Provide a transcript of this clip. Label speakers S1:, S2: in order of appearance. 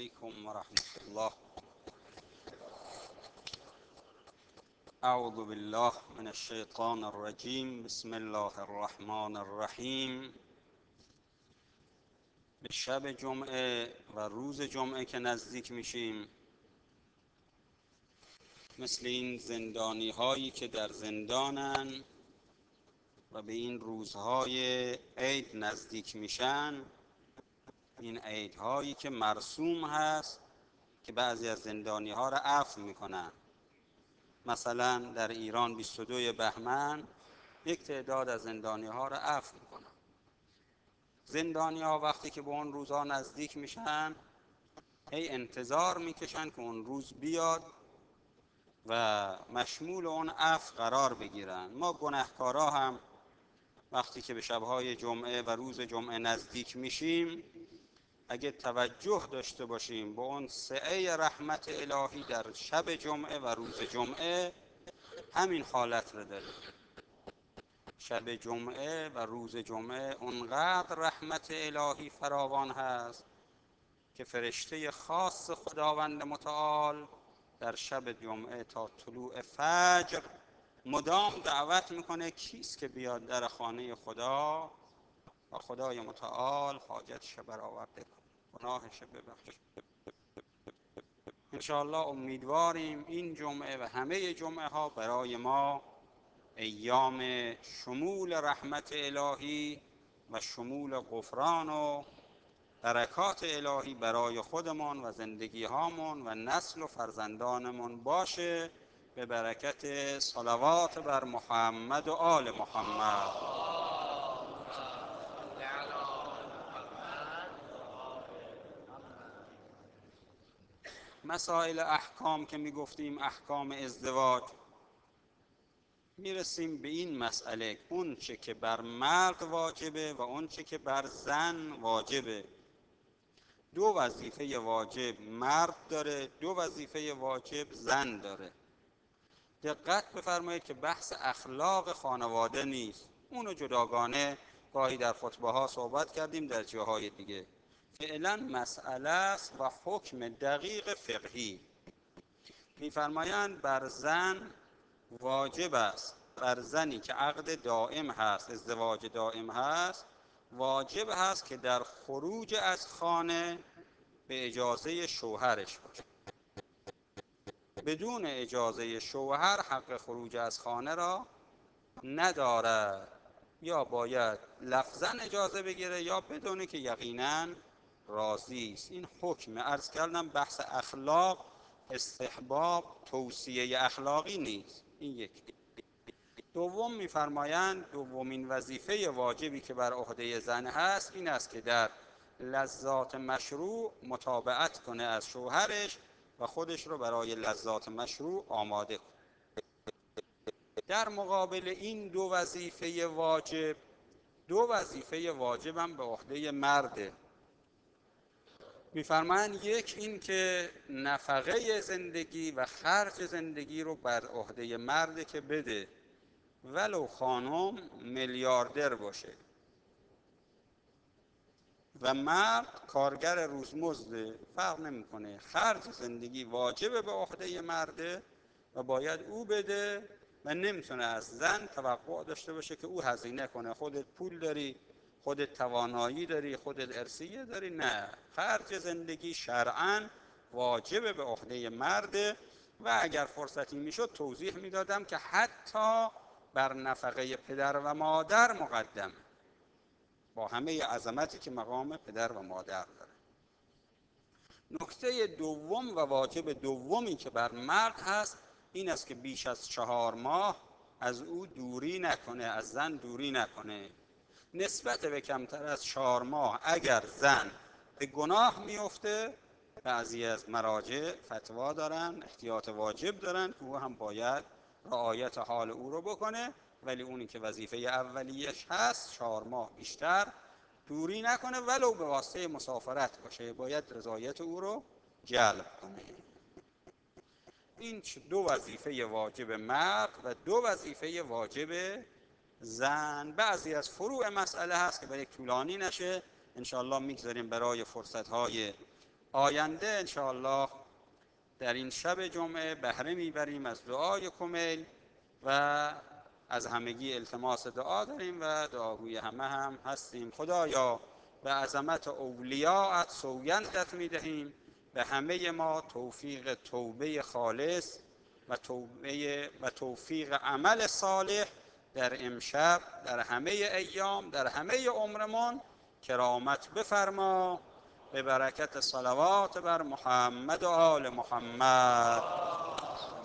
S1: عليكم ورحمة الله. أعوذ بالله من الشيطان الرجيم. بسم الله الرحمن الرحیم. به شب جمعه و روز جمعه که نزدیک میشیم، مثل این زندانی هایی که در زندانن و به این روزهای عید نزدیک میشن، این عیدهایی که مرسوم هست که بعضی از زندانی ها را عفو میکنن. مثلا در ایران 22 بهمن یک تعداد از زندانی ها را عفو میکنن. زندانی ها وقتی که به اون روزها نزدیک میشن هی انتظار میکشن که اون روز بیاد و مشمول اون عفو قرار بگیرن. ما گناهکارا هم وقتی که به شبهای جمعه و روز جمعه نزدیک میشیم، اگه توجه داشته باشیم به اون سعه رحمت الهی در شب جمعه و روز جمعه، همین حالت رو داریم. شب جمعه و روز جمعه اونقدر رحمت الهی فراوان هست که فرشته خاص خداوند متعال در شب جمعه تا طلوع فجر مدام دعوت میکنه کیست که بیاد در خانه خدا و خدای متعال حاجتش برآورده کنه، گناهش ببخشه. انشاءالله امیدواریم این جمعه و همه جمعه ها برای ما ایام شمول رحمت الهی و شمول غفران و برکات الهی برای خودمون و زندگی هامون و نسل و فرزندانمون باشه، به برکت صلوات بر محمد و آل محمد. مسائل احکام که میگفتیم، احکام ازدواج، میرسیم به این مسئله، اون چه که بر مرد واجبه و اون چه که بر زن واجبه. دو وظیفه واجب مرد داره، دو وظیفه واجب زن داره. دقت بفرمایید که بحث اخلاق خانواده نیست، اونو جداگانه گاهی در خطبه ها صحبت کردیم، در جاهای دیگه. فعلا مسئله است و حکم دقیق فقهی. میفرمایند بر زن واجب است، بر زنی که عقد دائم هست، ازدواج دائم هست، واجب هست که در خروج از خانه به اجازه شوهرش باشه. بدون اجازه شوهر حق خروج از خانه را ندارد، یا باید لفظاً اجازه بگیره یا بدونه که یقیناً راضی است. این حکم. عرض کردم بحث اخلاق استحباب توصیه اخلاقی نیست. این یک. دوم میفرمایند دومین وظیفه واجبی که بر عهده زن هست این است که در لذات مشروع متابعت کنه از شوهرش و خودش رو برای لذات مشروع آماده کنه. در مقابل این دو وظیفه واجب، دو وظیفه واجب هم به عهده مرده. میفرمایند یک این که نفقه زندگی و خرج زندگی رو بر عهده مرده که بده، ولو خانم میلیاردر باشه. و مرد کارگر روزمزده، فرق نمیکنه، خرج زندگی واجب به عهده مرده و باید او بده و نمیتونه از زن توقع داشته باشه که او هزینه کنه. خودت پول داری، خودت توانایی داری، خودت ارثیه داری. نه، خرج زندگی شرعاً واجب به عهده مرده. و اگر فرصتی میشد توضیح میدادم که حتی بر نفقه پدر و مادر مقدم، با همه عظمتی که مقام پدر و مادر داره. نکته دوم و واجب دومی که بر مرد هست این است که بیش از 4 ماه از او دوری نکنه، از زن دوری نکنه. نسبت به کمتر از 4 ماه اگر زن به گناه میفته، بعضی از مراجع فتوا دارن، احتیاط واجب دارن که او هم باید رعایت حال او رو بکنه، ولی اونی که وظیفه اولیش هست 4 ماه بیشتر دوری نکنه، ولو به واسطه مسافرت باشه، باید رضایت او رو جلب کنه. این دو وظیفه واجب مرد و دو وظیفه واجب زن. بعضی از فروع مسئله هست که برای طولانی نشه انشاءالله میگذاریم برای فرصتهای آینده انشاءالله در این شب جمعه بهره میبریم از دعای کمیل و از همگی التماس دعا داریم و دعاگوی همه هم هستیم. خدایا به عظمت اولیاءت سوگندت میدهیم به همه ما توفیق توبه خالص و توفیق عمل صالح در امشب، در همه ایام، در همه عمرمان کرامت بفرما به برکت صلوات بر محمد و آل محمد.